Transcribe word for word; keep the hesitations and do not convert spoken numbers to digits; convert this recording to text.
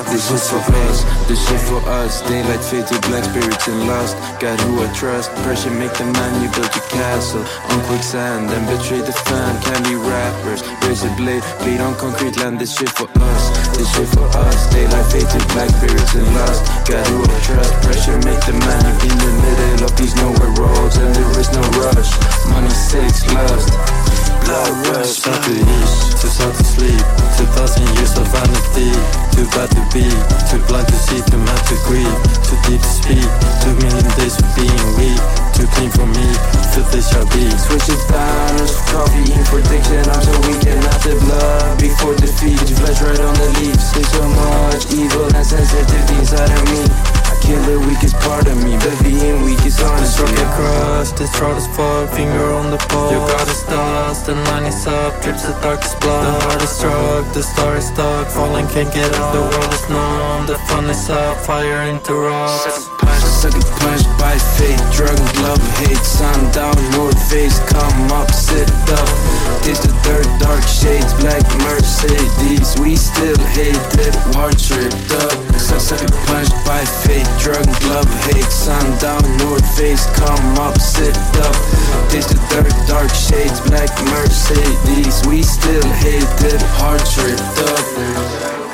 This shit for us, this shit for us. Daylight fade to black spirits and lust. God who I trust, pressure make the man, you build your castle on quicksand, then betray the fan. Can be rappers, raise a blade, bleed on concrete land. This shit for us, this shit for us. Daylight fade to black spirits and lust. God who I trust, pressure make the man. You in the middle of these nowhere roads, and there is no rush. Money, sex, lust, blood rush. Start to eat, too sad to sleep. Two thousand years of vanity. Too bad to be, too blind to see, too mad to grieve. Too deep to speak, two million days of being weak. Too clean for me, filthy shall be. Switch it down, coffee in for addiction. I'm so weak and not the blood. Before defeat, you flesh right on the leaves. See so much evil and sensitivity inside of me. I kill the weakest part of me, but being weak is honest. Struck across, this throat is full, finger on the pulse. Your God is dust, the line is up, drips the darkest blood. The heart is struck, the star is stuck, falling can't get up. The world is numb, the fun is up, fire interrupts. Sucker punched by fate, drug and glove of hate. Sun down, north face, come up, sit up. Taste the dirt, dark shades, black Mercedes. We still hate it, heart tripped up. Sucker punched by fate, drug and glove of hate. Sun down, north face, come up, sit up. Taste the dirt, dark shades, black Mercedes. We still hate it, heart tripped up.